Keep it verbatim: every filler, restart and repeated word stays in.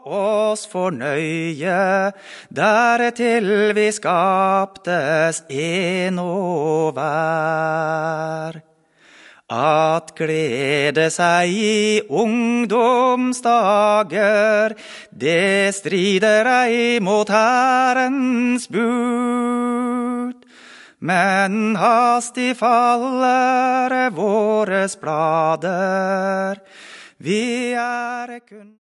oss fornøye, dertil vi skaptes en og hver. At glede seg i ungdomsdager, det strider ei mot Herrens bud. Men hastig faller våres blader, vi er kun